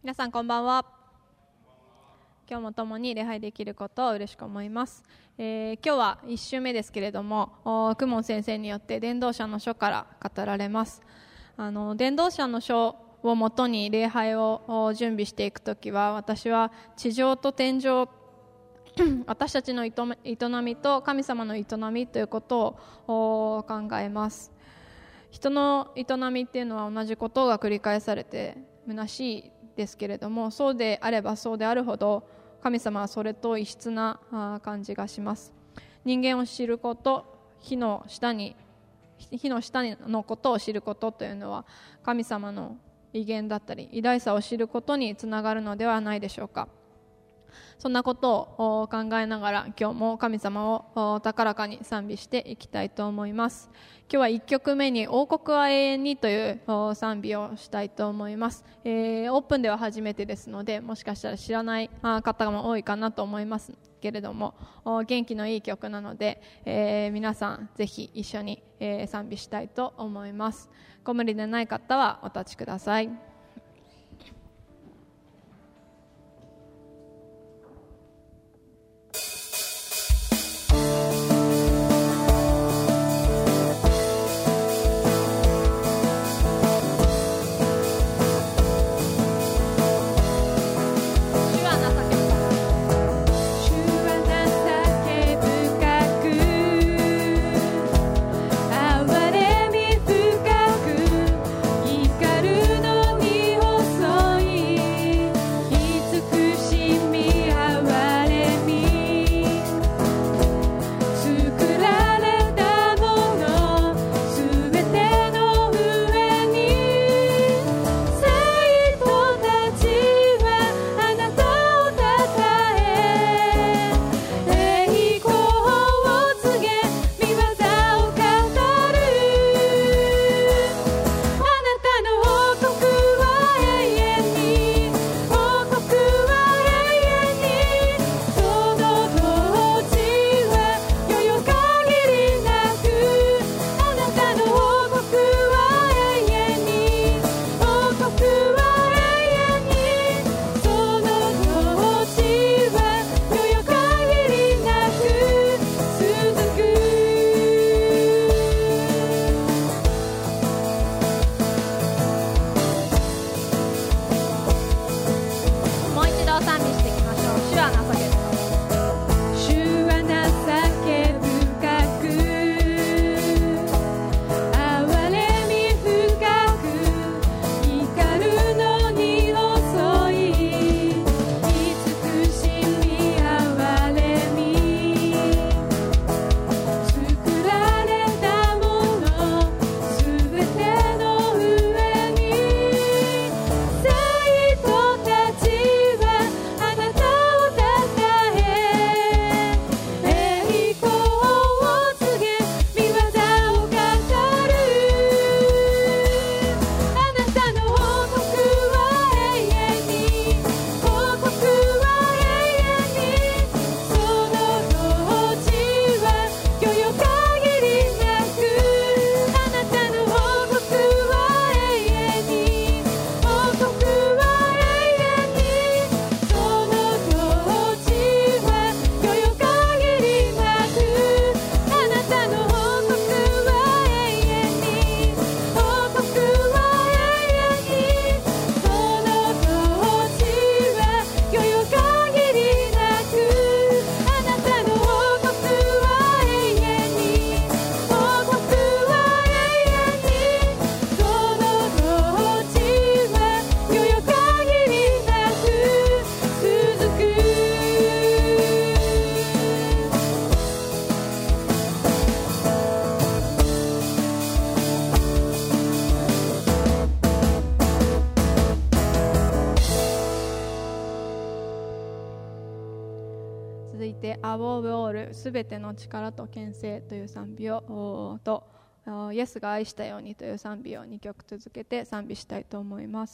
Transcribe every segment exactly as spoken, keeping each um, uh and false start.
皆さんこんばんは。今日も共に礼拝できることを嬉しく思います。えー、今日はいっ週目ですけれども、公文先生によって伝道者の書から語られます。あの伝道者の書をもとに礼拝を準備していくときは、私は地上と天上私たちの営みと神様の営みということを考えます。人の営みっていうのは同じことが繰り返されて虚しいですけれども、そうであればそうであるほど神様はそれと異質な感じがします。人間を知ること、火の下に火の下のことを知ることというのは、神様の威厳だったり偉大さを知ることにつながるのではないでしょうか。そんなことを考えながら、今日も神様を高らかに賛美していきたいと思います。今日はいっきょくめに王国は永遠にという賛美をしたいと思います。えー、オープンでは初めてですので、もしかしたら知らない方も多いかなと思いますけれども、元気のいい曲なので、えー、皆さんぜひ一緒に賛美したいと思います。ご無理でない方はお立ちください。すべての力と権勢という賛美をとイエスが愛したようにという賛美をにきょく続けて賛美したいと思います。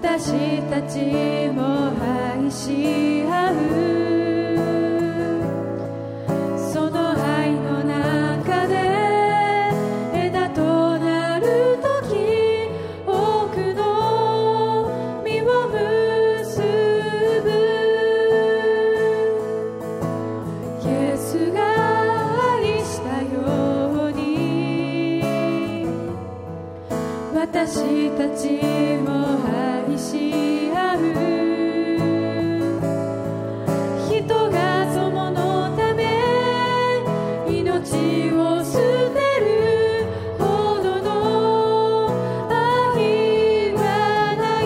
私たちも愛し合う、その愛の中で枝となるとき、多くの実を結ぶ。イエスが愛したように、私たちも愛し合う。人が友のため命を捨てるほどの愛はない。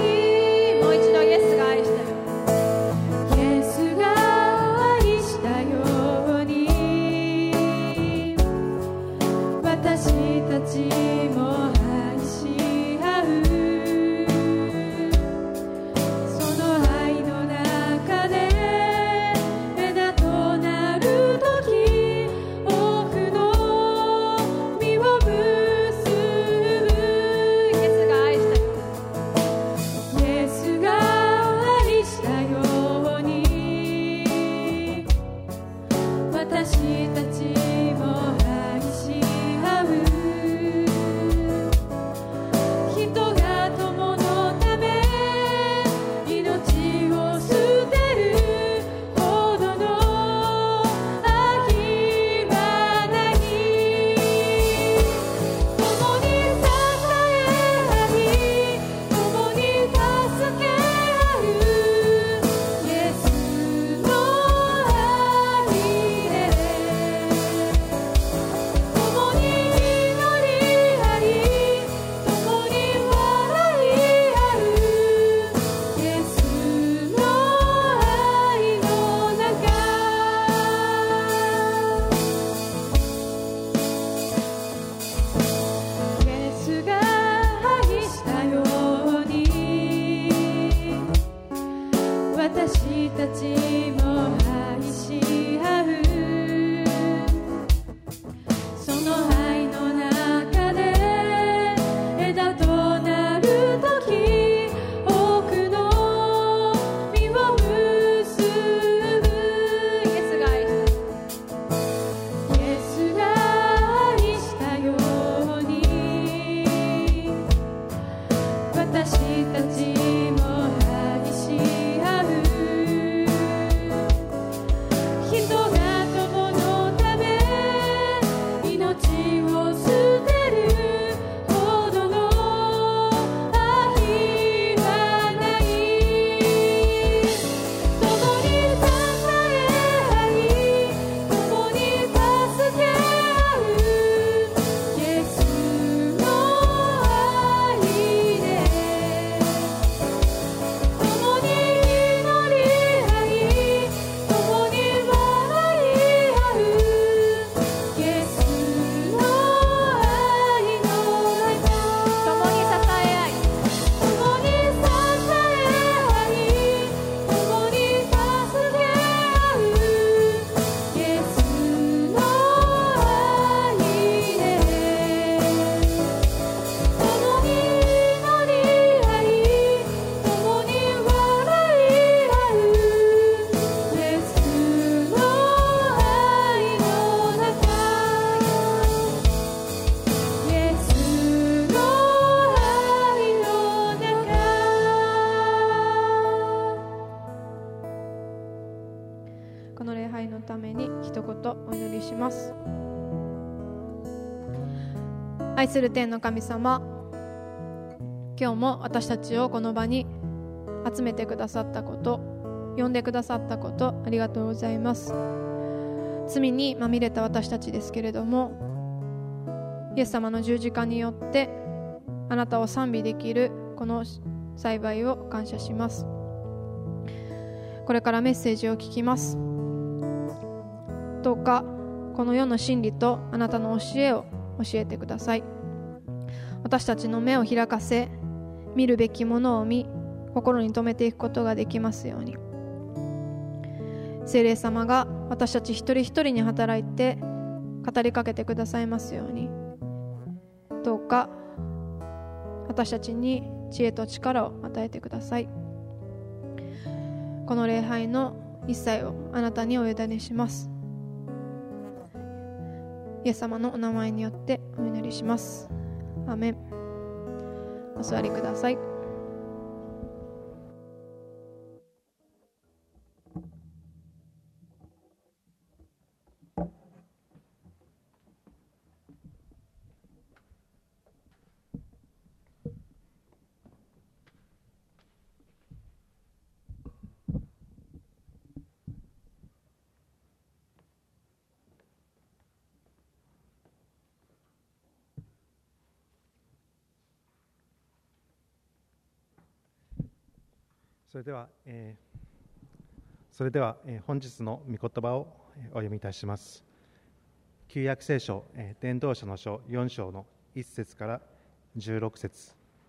もう一度イエスが愛したよ、イエスが愛したように、私たちも愛し合う。その愛の中で枝となるとき、多くの実を結ぶ。イエスが愛したよ、イエスが愛したように、私たちも愛し合う。人が友のため命を捨てるほどの愛はない。共に支え合い、共に助け合う、イエスの愛で、共に祈り合い、共に笑い合う、イエスの愛の中。イエスが愛したように、私たちも愛し合う。その愛の中で枝となるとき、多くの実を結ぶ。イエスが愛したイエスが愛したように、私たちも愛し合う。人が友のため命を捨てるほどの愛はない。共に支え合い、共に助け合う、イエスの愛で、共に祈り合い、共に笑い合う、イエスの愛の中。共に支え合い、共に支え合い、共に助け合う、イエスの愛で、共に祈り合い、共に笑い合う、イエスの愛の中。イエスの愛の中。この礼拝のために一言お祈りします。愛する天の神様、今日も私たちをこの場に集めてくださったこと、呼んでくださったこと、ありがとうございます。罪にまみれた私たちですけれども、イエス様の十字架によってあなたを賛美できるこの幸いを感謝します。これからメッセージを聞きます。どうかこの世の真理とあなたの教えを教えてください。私たちの目を開かせ、見るべきものを見、心に留めていくことができますように。聖霊様が私たち一人一人に働いて語りかけてくださいますように。どうか私たちに知恵と力を与えてください。この礼拝の一切をあなたにお委ねします。イエス様のお名前によってお祈りします。アーメン。お座りください。 それでは、えー、それでは、えー、本日の御言葉をお読みいたします。旧約聖書、えー、伝道者の書よん章のいっ節からじゅうろく節。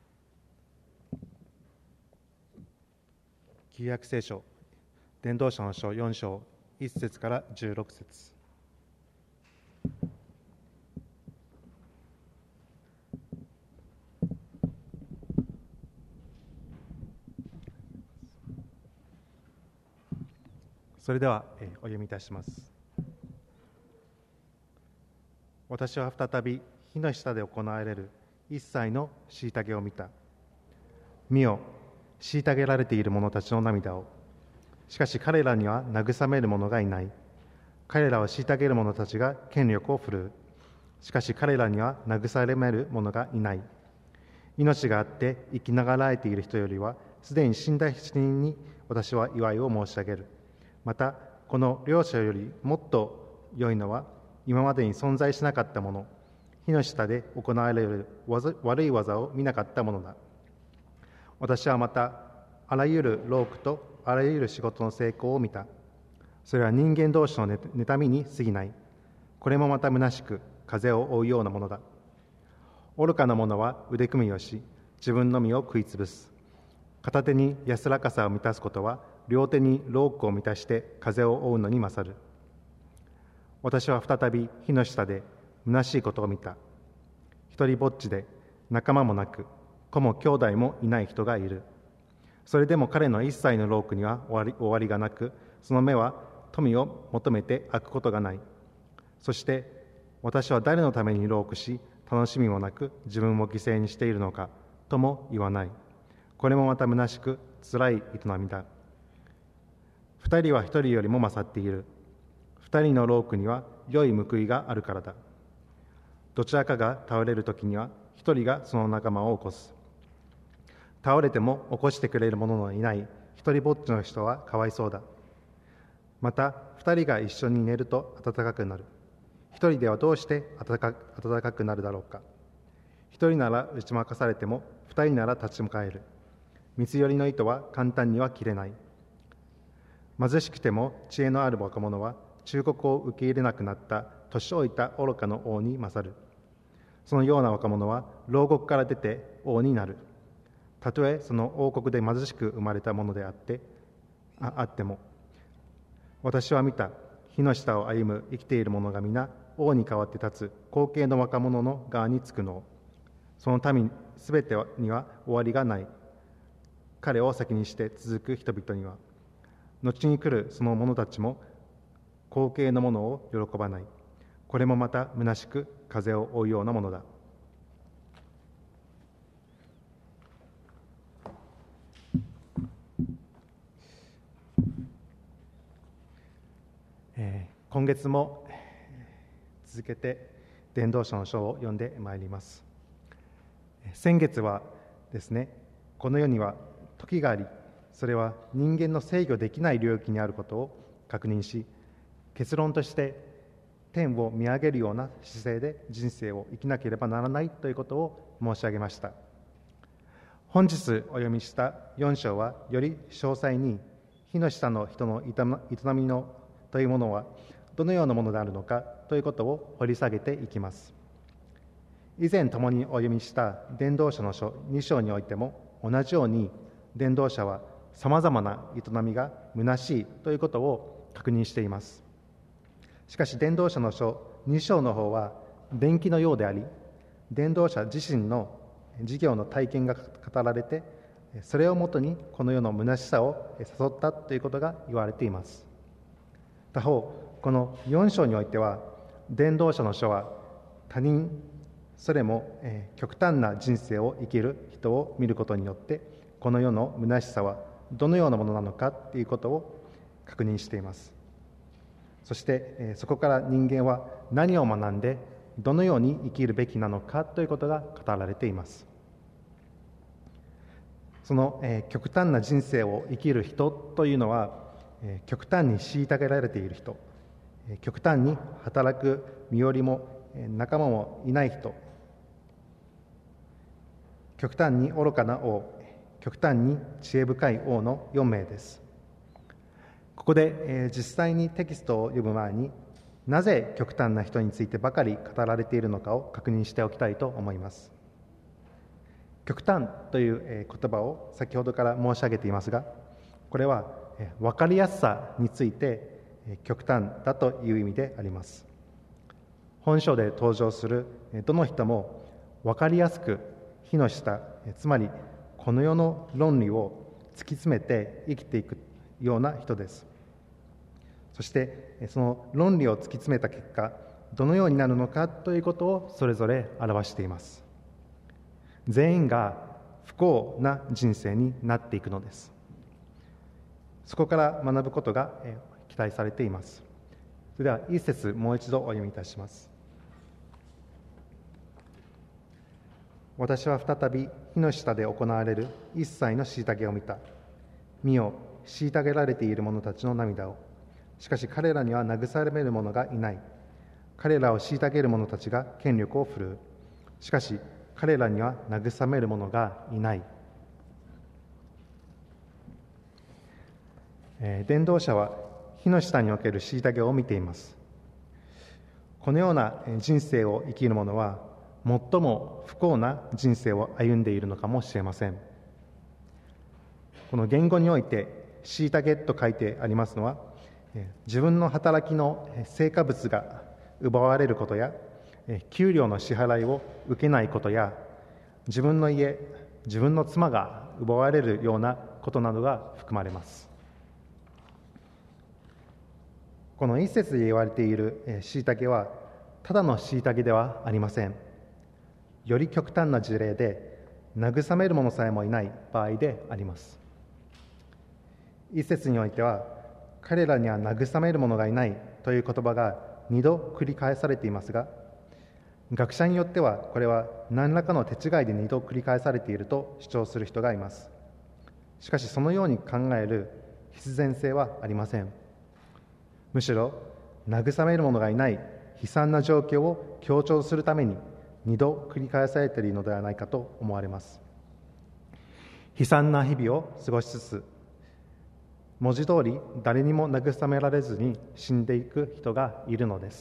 旧約聖書伝道者の書よん章いっ節からじゅうろく節。それでは、えー、お読みいたします。私は再び火の下で行われる一切の虐げを見た。見よ、虐げられている者たちの涙を。しかし彼らには慰める者がいない。彼らは虐げる者たちが権力を振るう。しかし彼らには慰める者がいない。命があって生きながらえている人よりは、すでに死んだ人に私は祝いを申し上げる。また、この両者よりもっと良いのは、今までに存在しなかったもの、火の下で行われる悪い技を見なかったものだ。私はまた、あらゆる労苦とあらゆる仕事の成功を見た。それは人間同士の妬みに過ぎない。これもまた虚しく、風を追うようなものだ。愚かな者は腕組みをし、自分の身を食いつぶす。片手に安らかさを満たすことは、両手に労苦を満たして風を追うのに勝る。私は再び火の下で虚しいことを見た。一人ぼっちで仲間もなく、子も兄弟もいない人がいる。それでも彼の一切の労苦には終わり、終わりがなく、その目は富を求めて開くことがない。そして私は誰のために労苦し、楽しみもなく自分を犠牲にしているのかとも言わない。これもまた虚しく辛い営みだ。二人は一人よりも勝っている。二人の労苦には良い報いがあるからだ。どちらかが倒れるときには一人がその仲間を起こす。倒れても起こしてくれる者のいない一人ぼっちの人はかわいそうだ。また二人が一緒に寝ると暖かくなる。一人ではどうして暖か、暖かくなるだろうか。一人なら打ち負かされても二人なら立ち向かえる。三つ寄りの糸は簡単には切れない。貧しくても知恵のある若者は忠告を受け入れなくなった年老いた愚かの王に勝る。そのような若者は牢獄から出て王になる。たとえその王国で貧しく生まれたものであって あ, あっても。私は見た。火の下を歩む生きている者が皆王に代わって立つ後継の若者の側につくの。その民すべてには終わりがない。彼を先にして続く人々には。後に来るその者たちも後継のものを喜ばない。これもまた虚しく風を追うようなものだ。えー、今月も続けて伝道者の書を読んでまいります。先月はですね、この世には時があり、それは人間の制御できない領域にあることを確認し、結論として天を見上げるような姿勢で人生を生きなければならないということを申し上げました。本日お読みしたよん章はより詳細に火の下の人の営みのというものはどのようなものであるのかということを掘り下げていきます。以前共にお読みした伝道者の書に章においても同じように伝道者はさまざまな営みが虚しいということを確認しています。しかし伝道者の書に章の方は伝記のようであり、伝道者自身の事業の体験が語られて、それをもとにこの世の虚しさを誘ったということが言われています。他方、このよん章においては、伝道者の書は他人、それも極端な人生を生きる人を見ることによって、この世の虚しさはどのようなものなのかということを確認しています。そしてそこから人間は何を学んでどのように生きるべきなのかということが語られています。その極端な人生を生きる人というのは、極端に虐げられている人、極端に働く身寄りも仲間もいない人、極端に愚かな王、極端に知恵深い王のよん名です。ここで、えー、実際にテキストを読む前に、なぜ極端な人についてばかり語られているのかを確認しておきたいと思います。極端という、えー、言葉を先ほどから申し上げていますが、これは、えー、分かりやすさについて、えー、極端だという意味であります。本書で登場する、えー、どの人も分かりやすく火の下、えー、つまりこの世の論理を突き詰めて生きていくような人です。そしてその論理を突き詰めた結果、どのようになるのかということをそれぞれ表しています。全員が不幸な人生になっていくのです。そこから学ぶことが期待されています。それでは一節もう一度お読みいたします。私は再び火の下で行われる一切の虐げを見た。見よ、虐げられている者たちの涙を。しかし彼らには慰める者がいない。彼らを虐げる者たちが権力を振るう。しかし彼らには慰める者がいない。えー、伝道者は火の下における虐げを見ています。このような人生を生きる者は最も不幸な人生を歩んでいるのかもしれません。この言語において虐げと書いてありますのは、自分の働きの成果物が奪われることや、給料の支払いを受けないことや、自分の家、自分の妻が奪われるようなことなどが含まれます。この一節で言われている虐げはただの虐げではありません。より極端な事例で慰める者さえもいない場合であります。一節においては、彼らには慰める者がいないという言葉が二度繰り返されていますが、学者によってはこれは何らかの手違いで二度繰り返されていると主張する人がいます。しかしそのように考える必然性はありません。むしろ慰める者がいない悲惨な状況を強調するために二度繰り返されているのではないかと思われます。悲惨な日々を過ごしつつ、文字通り誰にも慰められずに死んでいく人がいるのです。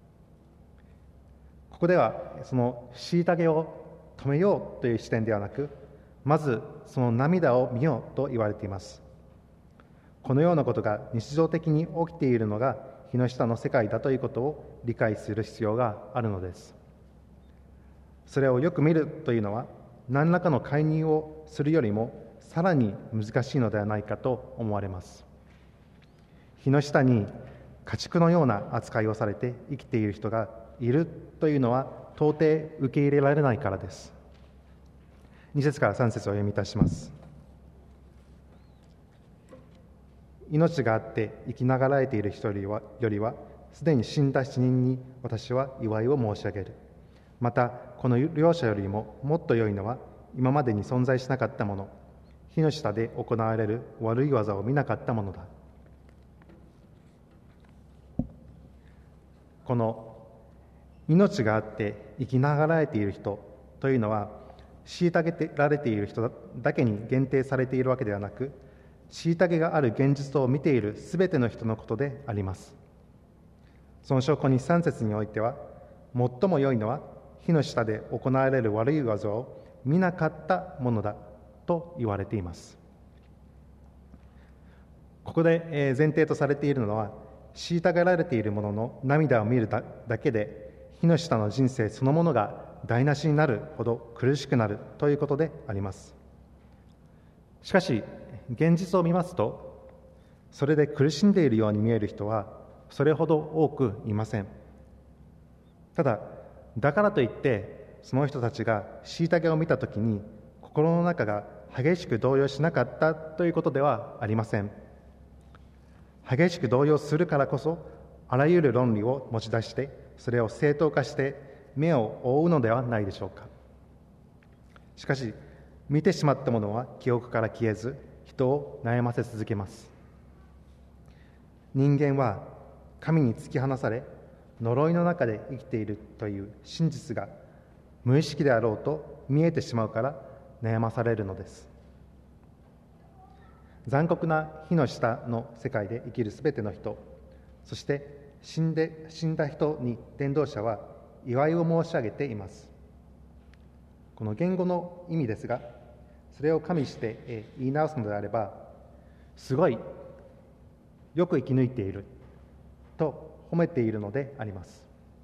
ここではその虐げを止めようという視点ではなく、まずその涙を見ようと言われています。このようなことが日常的に起きているのが火の下の世界だということを理解する必要があるのです。それをよく見るというのは、何らかの介入をするよりもさらに難しいのではないかと思われます。火の下に家畜のような扱いをされて生きている人がいるというのは到底受け入れられないからです。に節からさん節をお読みいたします。命があって生きながらえている人よりは、よりはすでに死んだ死人に私は祝いを申し上げる。またこの両者よりももっと良いのは、今までに存在しなかったもの、火の下で行われる悪い技を見なかったものだ。この命があって生きながらえている人というのは、虐げられている人だけに限定されているわけではなく、虐げがある現実を見ているすべての人のことであります。その証拠にさん節においては、最も良いのは火の下で行われる悪い技を見なかったものだと言われています。ここで前提とされているのは、虐げられている者の涙を見るだけで火の下の人生そのものが台無しになるほど苦しくなるということであります。しかし現実を見ますと、それで苦しんでいるように見える人はそれほど多くいません。ただ、だからといってその人たちが虐げを見たときに心の中が激しく動揺しなかったということではありません。激しく動揺するからこそ、あらゆる論理を持ち出してそれを正当化して目を覆うのではないでしょうか。しかし見てしまったものは記憶から消えず、人を悩ませ続けます。人間は神に突き放され呪いの中で生きているという真実が無意識であろうと見えてしまうから悩まされるのです。残酷な火の下の世界で生きるすべての人、そして死んで死んだ人に伝道者は祝いを申し上げています。この言語の意味ですが、それを加味して言い直すのであれば、すごいよく生き抜いていると褒めているのであります。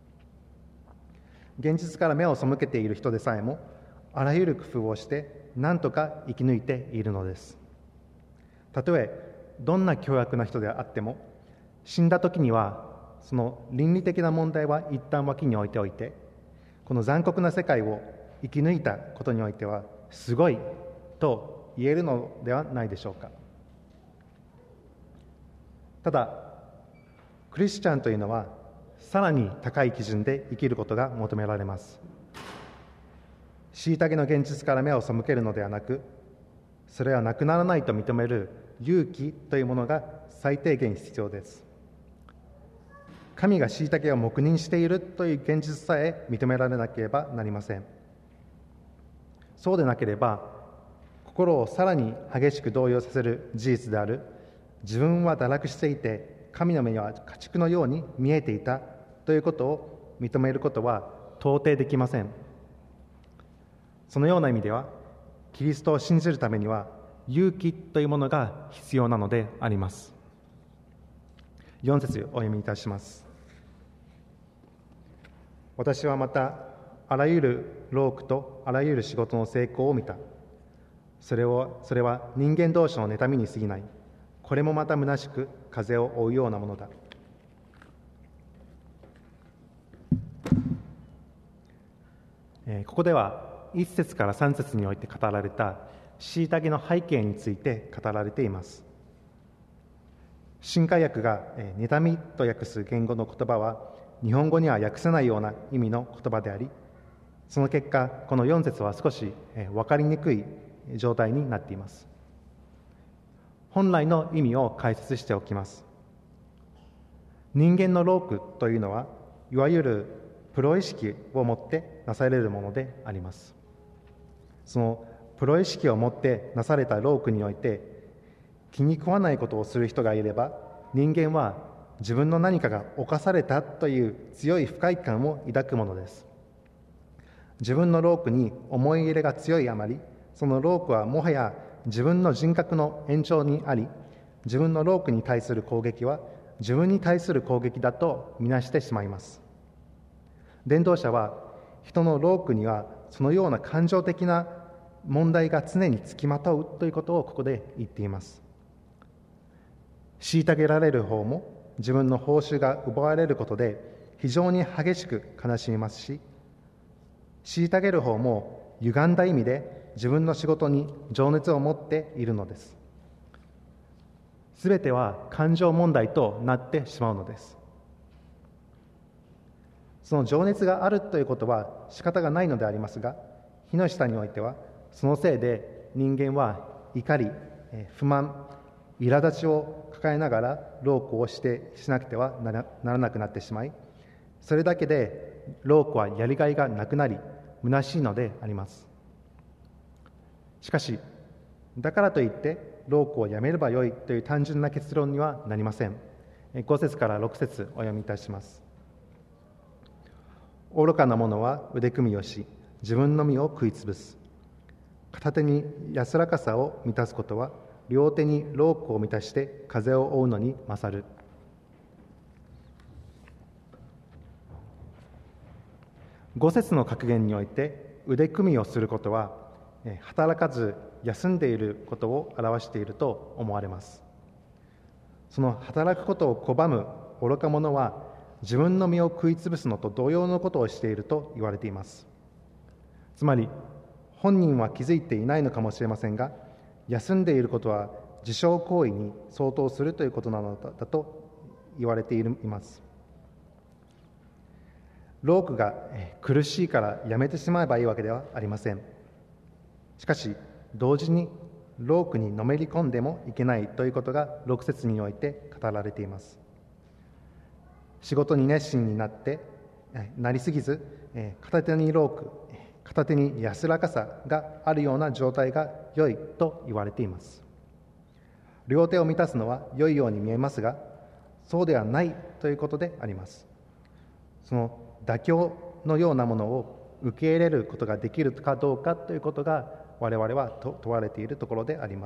現実から目を背けている人でさえもあらゆる工夫をして何とか生き抜いているのです。たとえどんな凶悪な人であっても、死んだ時にはその倫理的な問題は一旦脇に置いておいて、この残酷な世界を生き抜いたことにおいてはすごいと言えるのではないでしょうか。ただ、クリスチャンというのはさらに高い基準で生きることが求められます。虐げの現実から目を背けるのではなく、それはなくならないと認める勇気というものが最低限必要です。神が虐げを黙認しているという現実さえ認められなければなりません。そうでなければ、心をさらに激しく動揺させる事実である自分は堕落していて神の目には家畜のように見えていたということを認めることは到底できません。そのような意味では、キリストを信じるためには勇気というものが必要なのであります。よん節お読みいたします。私はまたあらゆる労苦とあらゆる仕事の成功を見た。それをそれは人間同士の妬みに過ぎない。これもまた虚しく風を追うようなものだ。えー、ここではいち節からさん節において語られた虐げの背景について語られています。新海訳が、えー、妬みと訳す言語の言葉は日本語には訳せないような意味の言葉であり、その結果このよん節は少し、えー、分かりにくい状態になっています。本来の意味を解説しておきます。人間の労苦というのは、いわゆるプロ意識を持ってなされるものであります。そのプロ意識を持ってなされた労苦において、気に食わないことをする人がいれば、人間は自分の何かが侵されたという強い不快感を抱くものです。自分の労苦に思い入れが強いあまり、その労苦はもはや自分の人格の延長にあり、自分の労苦に対する攻撃は自分に対する攻撃だとみなしてしまいます。伝道者は人の労苦にはそのような感情的な問題が常につきまとうということをここで言っています。虐げられる方も自分の報酬が奪われることで非常に激しく悲しみますし、虐げる方も歪んだ意味で自分の仕事に情熱を持っているのです。すべては感情問題となってしまうのです。その情熱があるということは仕方がないのでありますが、火の下においてはそのせいで人間は怒り、不満、苛立ちを抱えながら労苦をしてしなくてはならなくなってしまい、それだけで労苦はやりがいがなくなり虚しいのであります。しかし、だからといって労苦をやめればよいという単純な結論にはなりません。ご節からろく節お読みいたします。愚かな者は腕組みをし、自分の身を食いつぶす。片手に安らかさを満たすことは、両手に労苦を満たして風を追うのに勝る。 五節の格言において腕組みをすることは働かず休んでいることを表していると思われます。その働くことを拒む愚か者は自分の身を食い潰すのと同様のことをしていると言われています。つまり本人は気づいていないのかもしれませんが、休んでいることは自傷行為に相当するということなのだと言われています。労苦が苦しいからやめてしまえばいいわけではありません。しかし同時に労苦にのめり込んでもいけないということがろく節において語られています。仕事に熱心になってなりすぎず、片手に労苦、片手に安らかさがあるような状態が良いと言われています。両手を満たすのは良いように見えますが、そうではないということであります。その妥協のようなものを受け入れることができるかどうかということが我々は問われているところであります。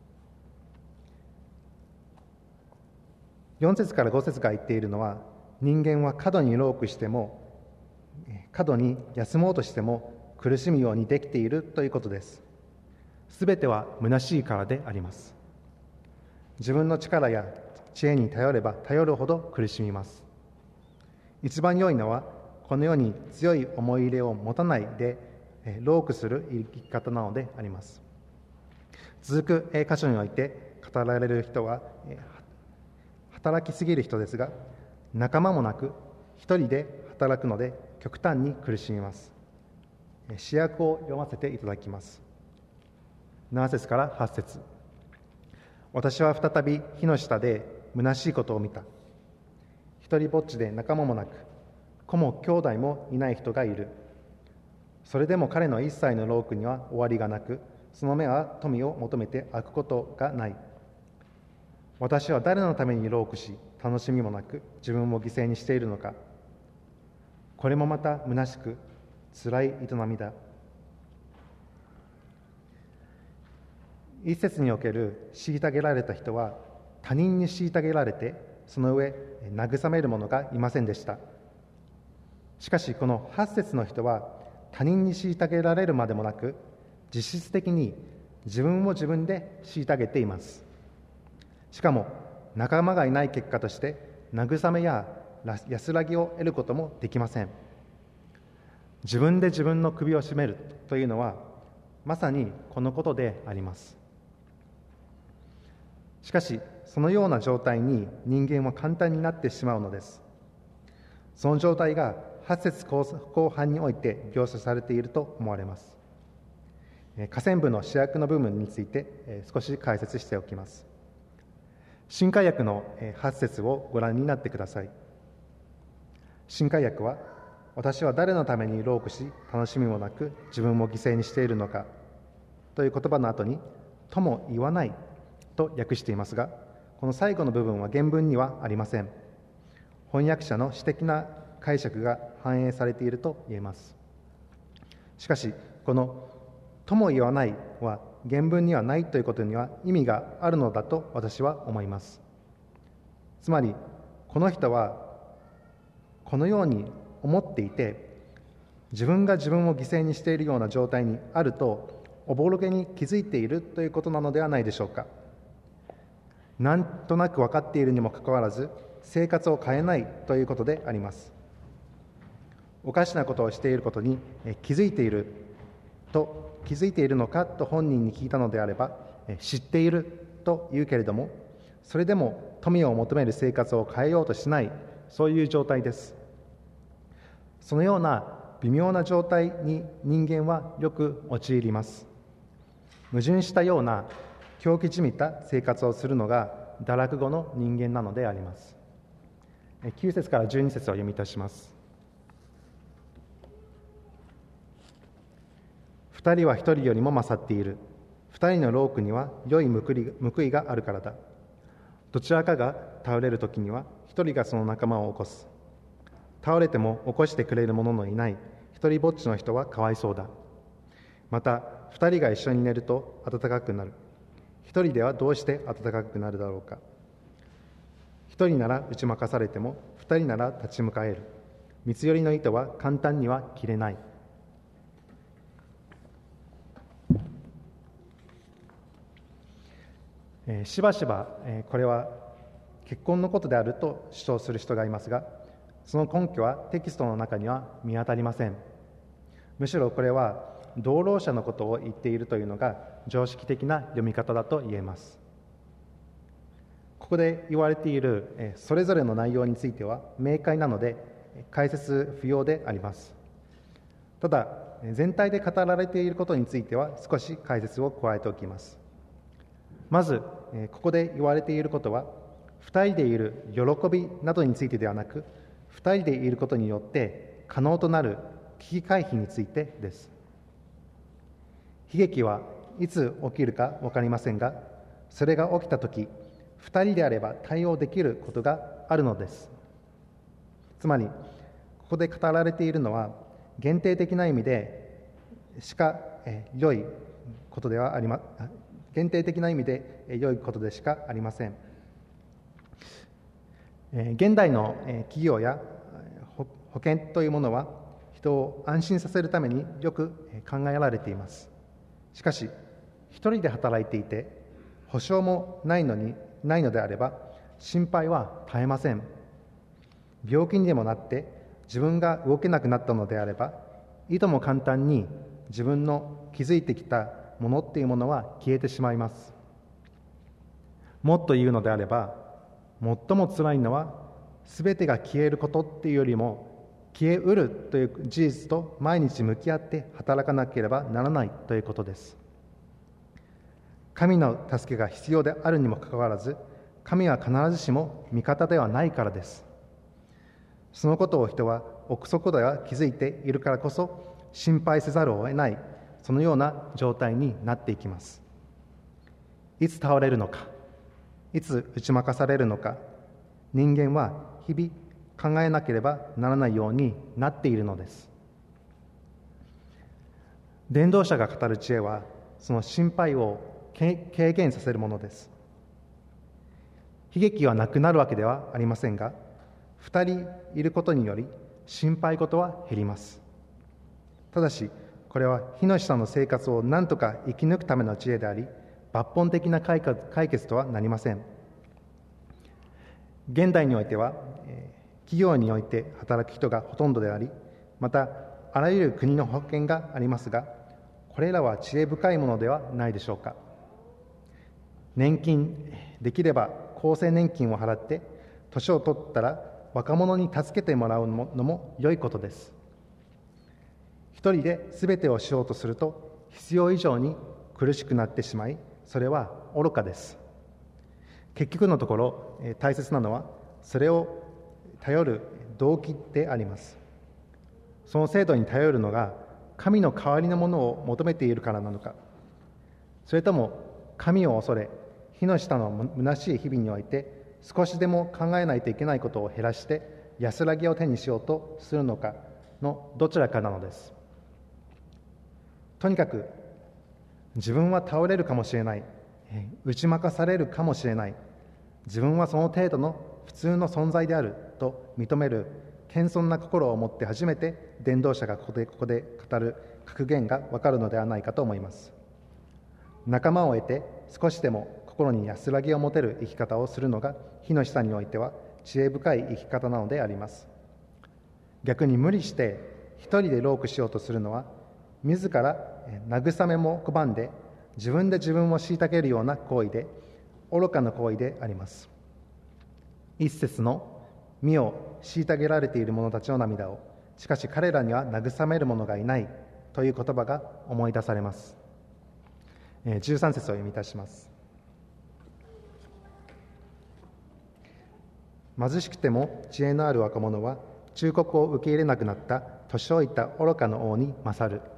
よん節からご節が言っているのは、人間は過度に労苦しても過度に休もうとしても苦しむようにできているということです。すべては虚しいからであります。自分の力や知恵に頼れば頼るほど苦しみます。一番良いのはこのように強い思い入れを持たないで労苦する生き方なのであります。続く箇所において語られる人は働きすぎる人ですが、仲間もなく一人で働くので極端に苦しみます。詩訳を読ませていただきます。なな節からはち節。私は再び火の下で虚しいことを見た。一人ぼっちで仲間もなく、子も兄弟もいない人がいる。それでも彼の一切の労苦には終わりがなく、その目は富を求めて開くことがない。私は誰のために労苦し、楽しみもなく自分を犠牲にしているのか。これもまた虚しく辛い営みだ。一節における虐げられた人は他人に虐げられて、その上慰める者がいませんでした。しかしこのはち節の人は他人に虐げられるまでもなく、実質的に自分を自分で虐げています。しかも仲間がいない結果として慰めや安らぎを得ることもできません。自分で自分の首を絞めるというのはまさにこのことであります。しかしそのような状態に人間は簡単になってしまうのです。その状態がはち節後半において描写されていると思われます。下線部の主役の部分について少し解説しておきます。新海訳のはち節をご覧になってください。新海訳は、私は誰のために労苦し楽しみもなく自分を犠牲にしているのかという言葉の後にとも言わないと訳していますが、この最後の部分は原文にはありません。翻訳者の詩的な解釈が反映されていると言えます。しかしこのとも言わないは原文にはないということには意味があるのだと私は思います。つまりこの人はこのように思っていて、自分が自分を犠牲にしているような状態にあるとおぼろげに気づいているということなのではないでしょうか。なんとなく分かっているにもかかわらず生活を変えないということであります。おかしなことをしていることに気づいていると気づいているのかと本人に聞いたのであれば、知っていると言うけれども、それでも富を求める生活を変えようとしない、そういう状態です。そのような微妙な状態に人間はよく陥ります。矛盾したような狂気じみた生活をするのが堕落後の人間なのであります。きゅう節からじゅうに節を読みいたします。二人は一人よりも勝っている。二人の労苦には良い報いがあるからだ。どちらかが倒れるときには一人がその仲間を起こす。倒れても起こしてくれる者のいない一人ぼっちの人はかわいそうだ。また二人が一緒に寝ると暖かくなる。一人ではどうして暖かくなるだろうか。一人なら打ち負かされても二人なら立ち向かえる。 三つ寄りの糸は簡単には切れない。えー、しばしば、えー、これは結婚のことであると主張する人がいますが、その根拠はテキストの中には見当たりません。むしろこれは同労者のことを言っているというのが常識的な読み方だと言えます。ここで言われている、えー、それぞれの内容については明快なので解説不要であります。ただ、全体で語られていることについては少し解説を加えておきます。まず、ここで言われていることは、二人でいる喜びなどについてではなく、二人でいることによって可能となる危機回避についてです。悲劇はいつ起きるか分かりませんが、それが起きたとき、二人であれば対応できることがあるのです。つまり、ここで語られているのは、限定的な意味でしかえ良いことではありま、限定的な意味で良いことでしかありません。現代の企業や保険というものは人を安心させるためによく考えられています。しかし、一人で働いていて保証もないのにないのであれば心配は絶えません。病気にでもなって自分が動けなくなったのであれば、いとも簡単に自分の築いてきたものっていうものは消えてしまいます。もっと言うのであれば、最もつらいのは全てが消えることっていうよりも、消えうるという事実と毎日向き合って働かなければならないということです。神の助けが必要であるにもかかわらず、神は必ずしも味方ではないからです。そのことを人は憶測では気づいているからこそ心配せざるを得ない、そのような状態になっていきます。いつ倒れるのか、いつ打ち負かされるのか、人間は日々考えなければならないようになっているのです。伝道者が語る知恵は、その心配を軽減させるものです。悲劇はなくなるわけではありませんが、二人いることにより心配事は減ります。ただし、これは火の下の生活を何とか生き抜くための知恵であり、抜本的な解決とはなりません。現代においては、企業において働く人がほとんどであり、またあらゆる国の保険がありますが、これらは知恵深いものではないでしょうか。年金、できれば厚生年金を払って、年を取ったら若者に助けてもらうのも良いことです。一人で全てをしようとすると必要以上に苦しくなってしまい、それは愚かです。結局のところ、大切なのはそれを頼る動機であります。その制度に頼るのが神の代わりのものを求めているからなのか、それとも神を恐れ火の下の虚しい日々において少しでも考えないといけないことを減らして安らぎを手にしようとするのかのどちらかなのです。とにかく自分は倒れるかもしれない、打ち負かされるかもしれない、自分はその程度の普通の存在であると認める謙遜な心を持って初めて伝道者がここでここで語る格言がわかるのではないかと思います。仲間を得て少しでも心に安らぎを持てる生き方をするのが火の下においては知恵深い生き方なのであります。逆に無理して一人で労苦しようとするのは、自ら慰めも拒んで自分で自分を虐げるような行為で、愚かな行為であります。一節の身を虐げられている者たちの涙を、しかし彼らには慰める者がいないという言葉が思い出されます。じゅうさん節を読みいたします。貧しくても知恵のある若者は忠告を受け入れなくなった年老いた愚かの王に勝る。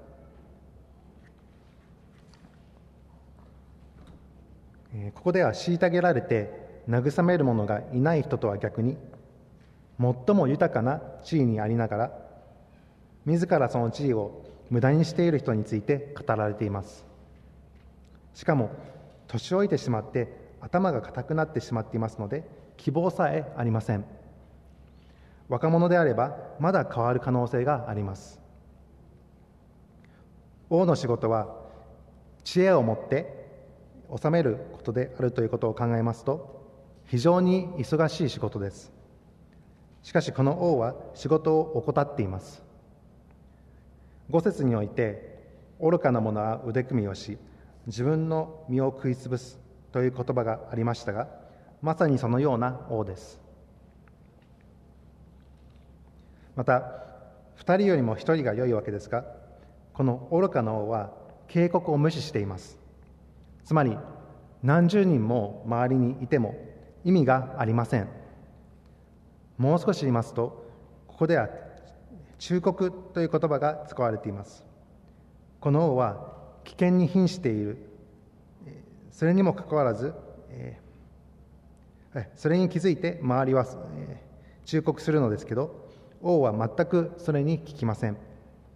ここでは虐げられて慰める者がいない人とは逆に、最も豊かな地位にありながら自らその地位を無駄にしている人について語られています。しかも年老いてしまって頭が固くなってしまっていますので、希望さえありません。 若者であればまだ変わる可能性があります。王の仕事は知恵を持って治めることであるということを考えますと、非常に忙しい仕事です。しかしこの王は仕事を怠っています。五節において、愚かな者は腕組みをし、自分の身を食いつぶすという言葉がありましたが、まさにそのような王です。また、二人よりも一人が良いわけですが、この愚かな王は警告を無視しています。つまり、何十人も周りにいても意味がありません。もう少し言いますと、ここでは忠告という言葉が使われています。この王は危険に瀕している。それにもかかわらず、それに気づいて周りは忠告するのですけど、王は全くそれに聞きません。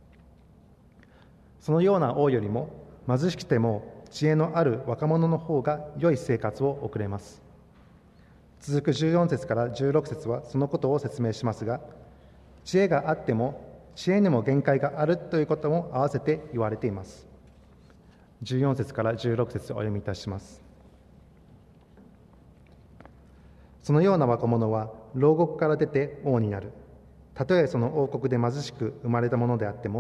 そのような王よりも貧しくても知恵のある若者の方が良い生活を送れます。続くじゅうよん節からじゅうろく節はそのことを説明しますが、知恵があっても知恵にも限界があるということも合わせて言われています。じゅうよん節からじゅうろく節をお読みいたします。そのような若者は牢獄から出て王になる。たとえその王国で貧しく生まれたものであっても、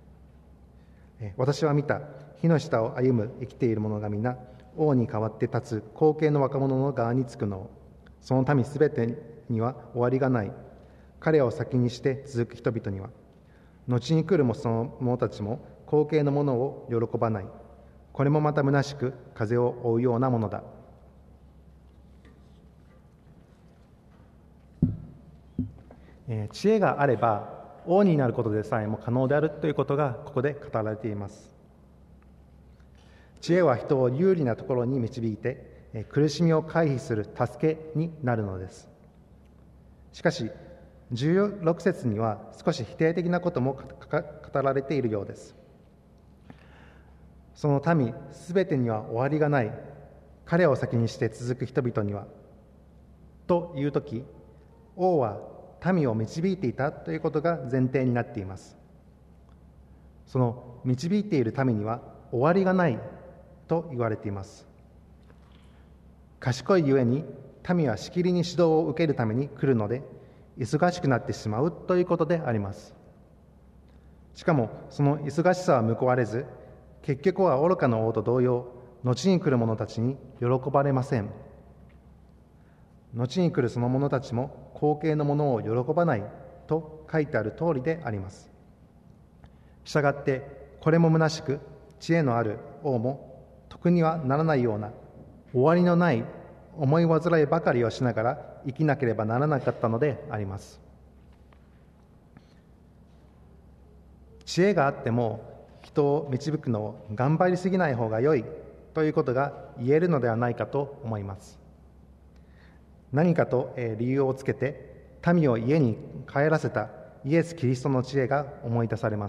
私は見た火の下を歩む生きている者が皆王に代わって立つ後継の若者の側につくのを、その民すべてには終わりがない。彼を先にして続く人々には、後に来るその者たちも後継のものを喜ばない。これもまた虚しく風を追うようなものだ。えー、知恵があれば王になることでさえも可能であるということがここで語られています。知恵は人を有利なところに導いて、苦しみを回避する助けになるのです。しかしじゅうろく節には少し否定的なことも語られているようです。その民すべてには終わりがない。彼を先にして続く人々にはというとき、王は民を導いていたということが前提になっています。その導いている民には終わりがないと言われています。賢いゆえに民はしきりに指導を受けるために来るので、忙しくなってしまうということであります。しかもその忙しさは報われず、結局は愚かな王と同様、後に来る者たちに喜ばれません。後に来るその者たちも後継のものを喜ばないと書いてある通りであります。したがってこれも虚しく、知恵のある王も得にはならないような終わりのない思い煩いばかりをしながら生きなければならなかったのであります。知恵があっても人を導くのを頑張りすぎない方が良いということが言えるのではないかと思います。何かと理由をつけて民を家に帰らせたイエス・キリストの知恵が思い出されます。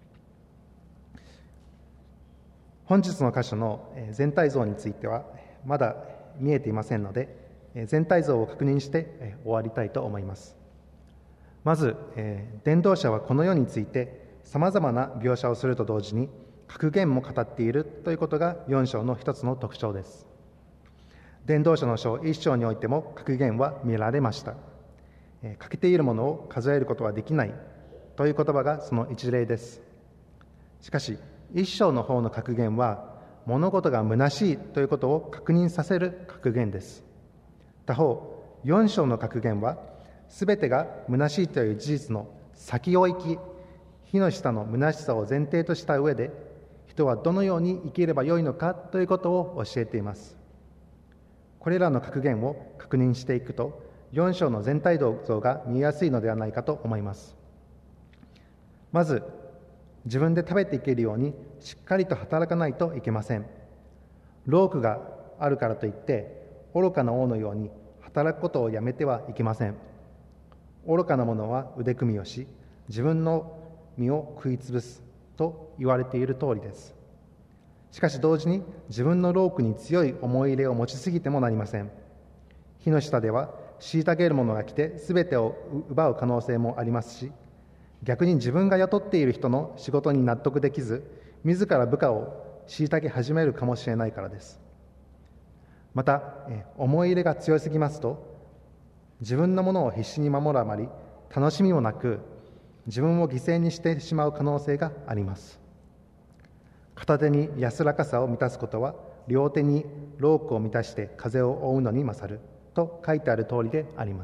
本日の箇所の全体像についてはまだ見えていませんので、全体像を確認して終わりたいと思います。まず、伝道者はこの世についてさまざまな描写をすると同時に格言も語っているということがよん章の一つの特徴です。伝道者の書いち章においても格言は見られました。欠けているものを数えることはできないという言葉がその一例です。しかしいち章の方の格言は物事が虚しいということを確認させる格言です。他方よん章の格言はすべてが虚しいという事実の先を行き、火の下の虚しさを前提とした上で人はどのように生きればよいのかということを教えています。これらの格言を確認していくとよん章の全体像が見えやすいのではないかと思います。まず自分で食べていけるようにしっかりと働かないといけません。労苦があるからといって愚かな王のように働くことをやめてはいけません。愚かな者は腕組みをし、自分の身を食いつぶすと言われている通りです。しかし同時に自分の労苦に強い思い入れを持ちすぎてもなりません。火の下では虐げる者が来て全てを奪う可能性もありますし、逆に自分が雇っている人の仕事に納得できず、自ら部下を虐げ始めるかもしれないからです。また、思い入れが強すぎますと、自分のものを必死に守るあまり、楽しみもなく、自分を犠牲にしてしまう可能性があります。片手に安らかさを満たすことは、両手に労苦を満たして風を追うのに勝ると書いてある通りであります。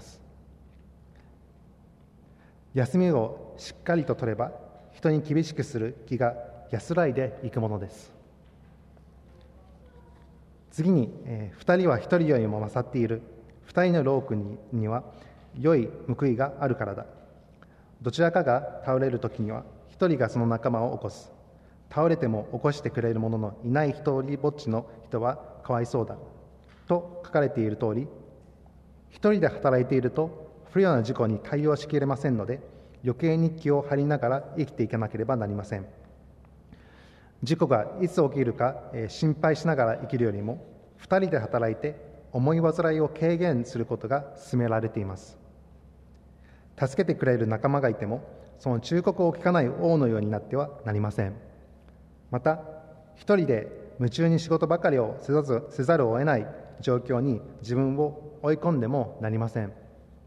休みをしっかりと取れば、人に厳しくする気が安らいでいくものです。次に、えー、二人は一人よりも勝っている。二人の労苦にには良い報いがあるからだ。どちらかが倒れるときには、一人がその仲間を起こす。倒れても起こしてくれる者のいない一人ぼっちの人はかわいそうだ。と書かれている通り、一人で働いていると不慮な事故に対応しきれませんので、余計に気を張りながら生きていかなければなりません。事故がいつ起きるか、えー、心配しながら生きるよりも、二人で働いて思い煩いを軽減することが勧められています。助けてくれる仲間がいても、その忠告を聞かない王のようになってはなりません。また、一人で夢中に仕事ばかりをせざる、せざるを得ない状況に自分を追い込んでもなりません。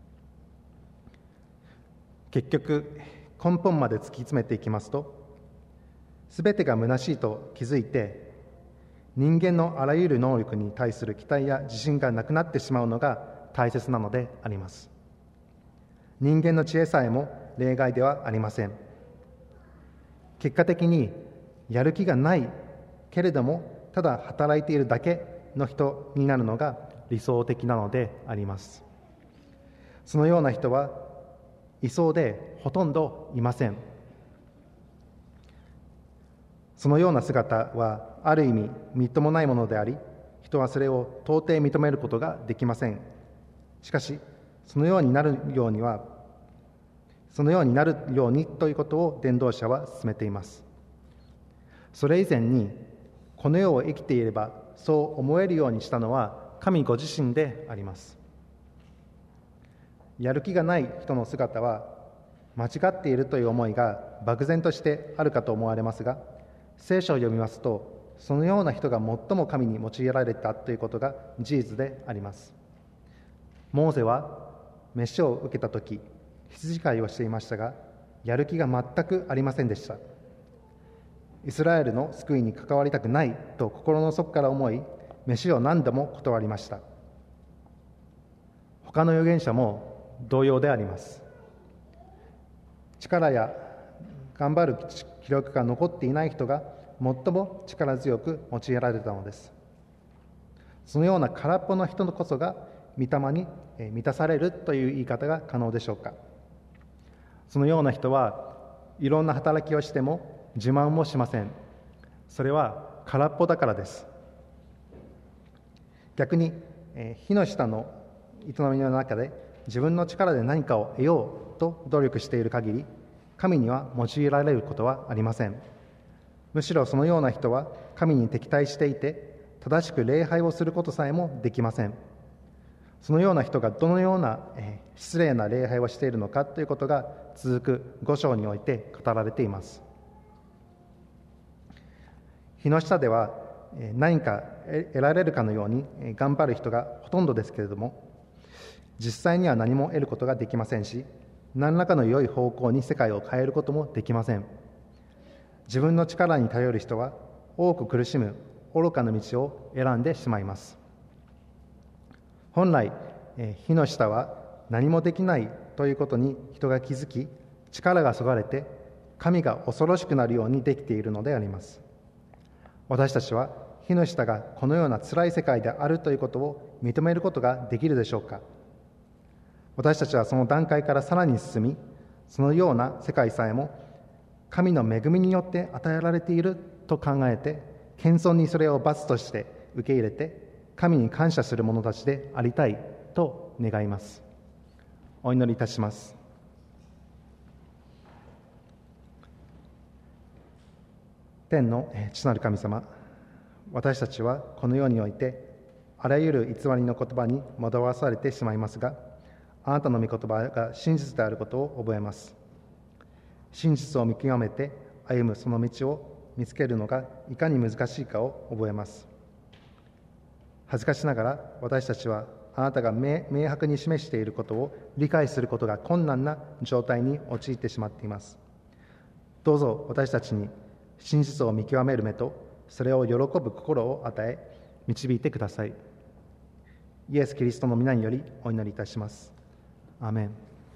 結局、根本まで突き詰めていきますと、すべてが虚しいと気づいて、人間のあらゆる能力に対する期待や自信がなくなってしまうのが大切なのであります。人間の知恵さえも例外ではありません。結果的にやる気がないけれどもただ働いているだけの人になるのが理想的なのであります。そのような人はいそうでほとんどいません。そのような姿はある意味みっともないものであり、人はそれを到底認めることができません。しかしそのようになるようにはそのようになるようにということを伝道者は進めています。それ以前にこの世を生きていればそう思えるようにしたのは神ご自身であります。やる気がない人の姿は間違っているという思いが漠然としてあるかと思われますが、聖書を読みますとそのような人が最も神に用いられたということが事実であります。モーセは飯を受けたとき羊飼いをしていましたが、やる気が全くありませんでした。イスラエルの救いに関わりたくないと心の底から思い、飯を何度も断りました。他の預言者も同様であります。力や頑張る気力が残っていない人が最も力強く用いられたのです。そのような空っぽの人こそが御霊に満たされるという言い方が可能でしょうか。そのような人はいろんな働きをしても自慢もしません。それは空っぽだからです。逆に火の下の営みの中で自分の力で何かを得ようと努力している限り、神には用いられることはありません。むしろそのような人は神に敵対していて、正しく礼拝をすることさえもできません。そのような人がどのような、えー、失礼な礼拝をしているのかということが続く五章において語られています。日の下では、えー、何か得られるかのように、えー、頑張る人がほとんどですけれども、実際には何も得ることができませんし、何らかの良い方向に世界を変えることもできません。自分の力に頼る人は多く苦しむ愚かな道を選んでしまいます。本来、火の下は何もできないということに人が気づき、力がそがれて神が恐ろしくなるようにできているのであります。私たちは火の下がこのような辛い世界であるということを認めることができるでしょうか。私たちはその段階からさらに進み、そのような世界さえも神の恵みによって与えられていると考えて、謙遜にそれを罰として受け入れて、神に感謝する者たちでありたいと願います。お祈りいたします。天の父なる神様、私たちはこの世においてあらゆる偽りの言葉に惑わされてしまいますが、 あなたの御言葉が真実であることを覚えます。真実を見極めて歩むその道を見つけるのがいかに難しいかを覚えます。恥ずかしながら私たちはあなたが 明, 明白に示していることを理解することが困難な状態に陥ってしまっています。どうぞ私たちに真実を見極める目とそれを喜ぶ心を与え導いてください。イエス・キリストの皆によりお祈りいたします。アーメン。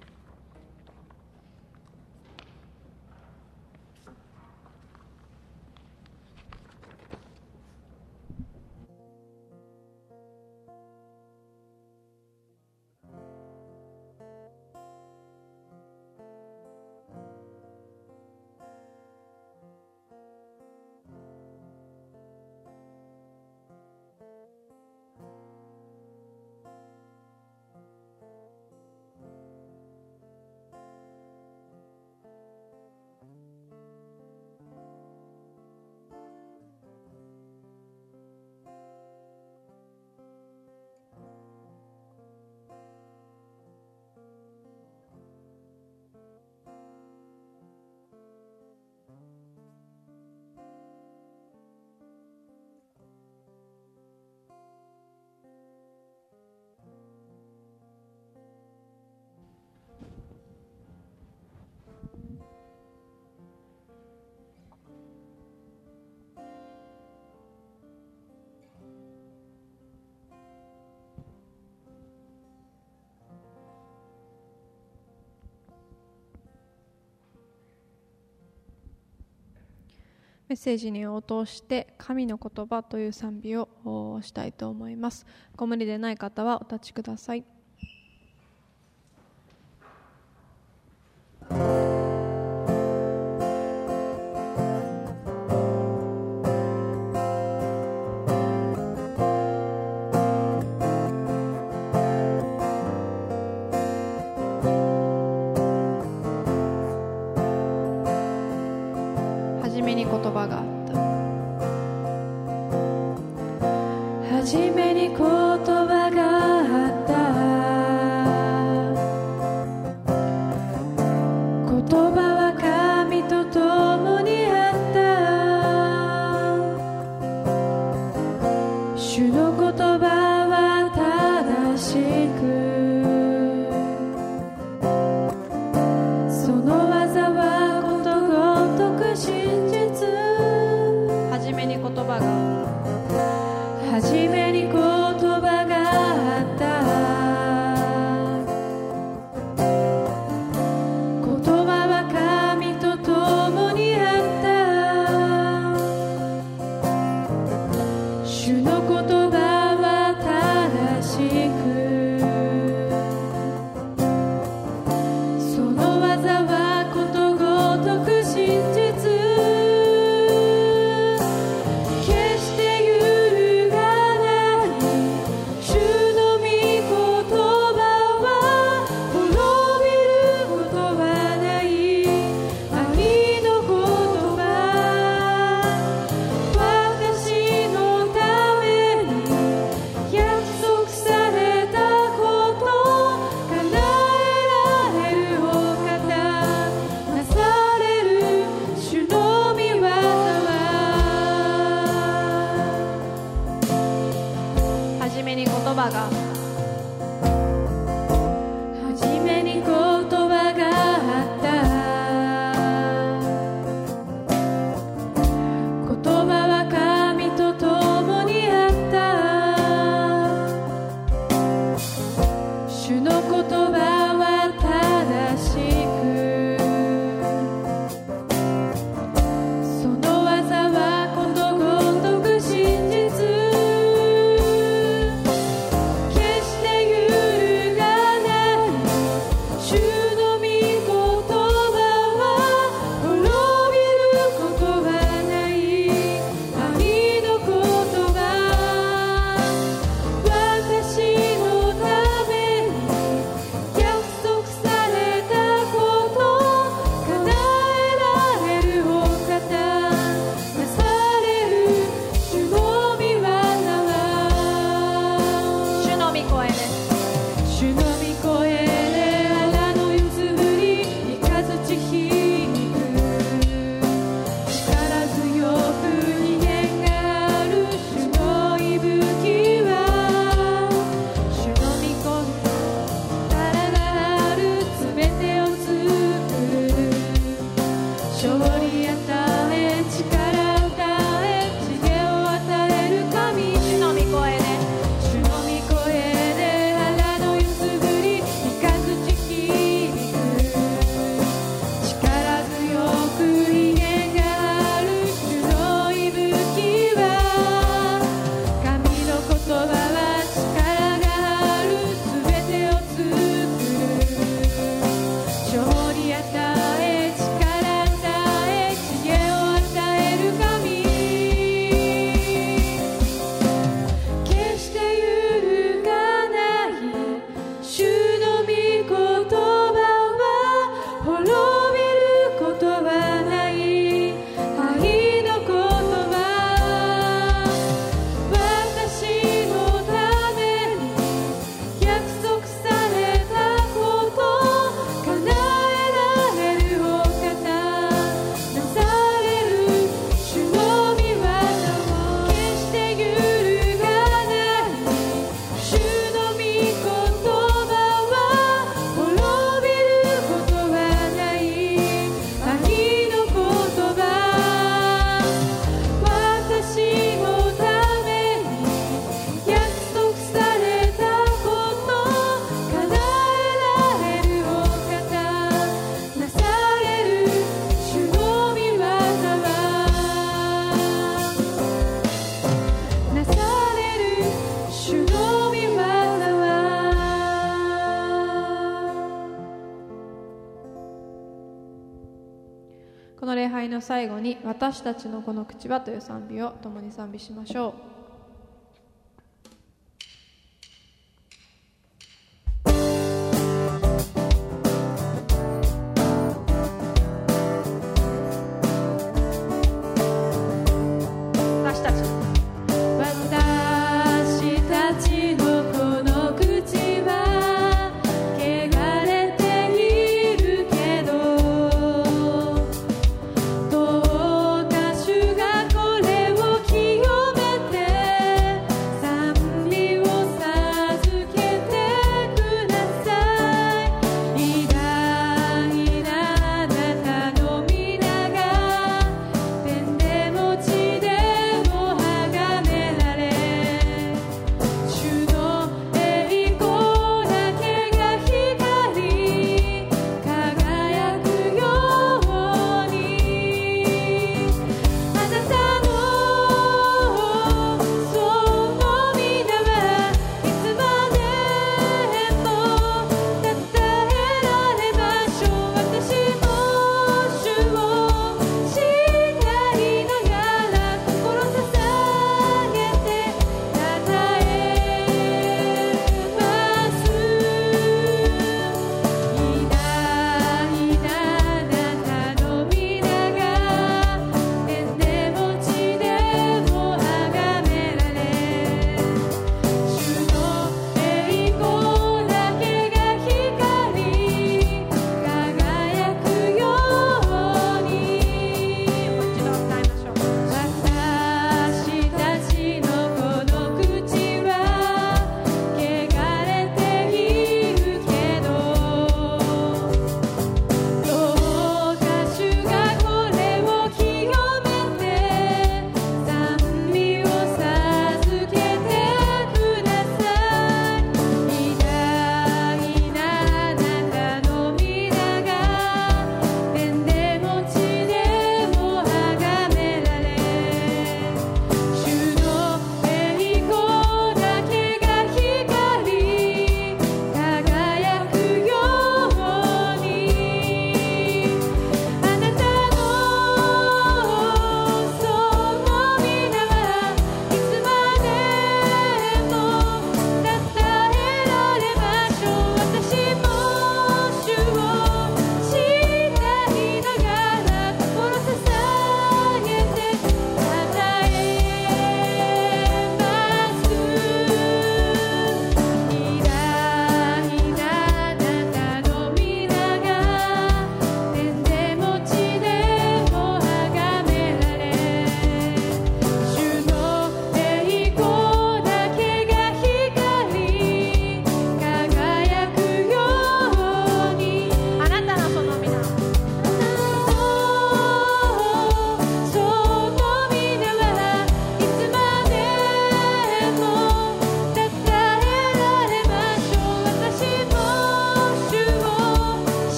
メッセージに応答して神の言葉という賛美をしたいと思います。ご無理でない方はお立ちください。初めに言葉があった。初めに言葉があった。言葉は神と共にあった。主の言葉は正しく、その技はことごとく真実。初めに言葉が初めに言葉があった。言葉は神と共にあった。主の言葉は正しく、その技はことごとく真実。決して揺るがない主の御言葉は滅びることはない。愛の言葉、私のために約束されたこと叶えられるお方、なされる主の御業は。初めに言葉が初めに言葉があった。言葉は神と共にあった。主の言葉は正しく、その技はことごとく真実。決拝の最後に私たちのこの口はという賛美を共に賛美しましょう。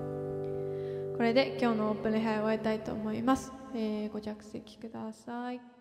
これで今日のオープン礼拝を終えたいと思います。えー、ご着席ください。